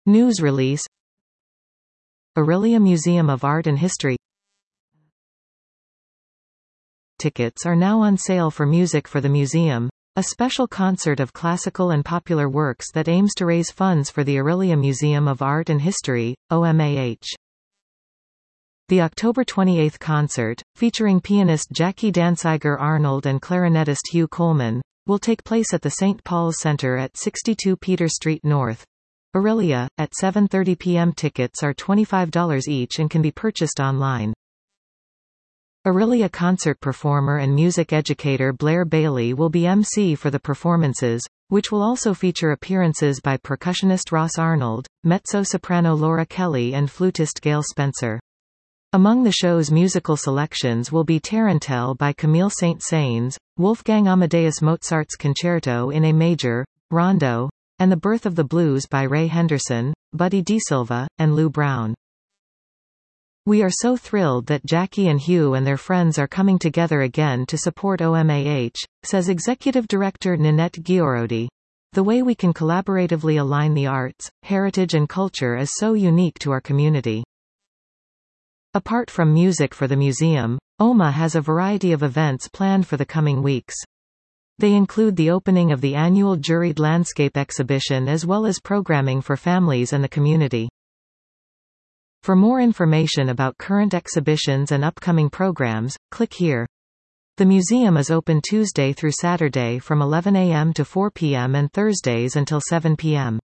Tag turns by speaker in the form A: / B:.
A: News release. Orillia Museum of Art and History. Tickets are now on sale for Music for the Museum, a special concert of classical and popular works that aims to raise funds for the Orillia Museum of Art and History, OMAH. The October 28 concert, featuring pianist Jackie Danziger Arnold and clarinetist Hugh Coleman, will take place at the St. Paul's Center at 62 Peter Street North, Orillia, at 7:30 p.m. Tickets are $25 each and can be purchased online. Orillia concert performer and music educator Blair Bailey will be MC for the performances, which will also feature appearances by percussionist Ross Arnold, mezzo-soprano Laura Kelly and flutist Gail Spencer. Among the show's musical selections will be Tarantelle by Camille Saint-Saëns, Wolfgang Amadeus Mozart's Concerto in A Major, Rondo, and The Birth of the Blues by Ray Henderson, Buddy DeSilva, and Lou Brown. We are so thrilled that Jackie and Hugh and their friends are coming together again to support OMAH, says Executive Director Ninette Giorodi. The way we can collaboratively align the arts, heritage and culture is so unique to our community. Apart from Music for the Museum, OMA has a variety of events planned for the coming weeks. They include the opening of the annual Juried Landscape exhibition as well as programming for families and the community. For more information about current exhibitions and upcoming programs, click here. The museum is open Tuesday through Saturday from 11 a.m. to 4 p.m. and Thursdays until 7 p.m.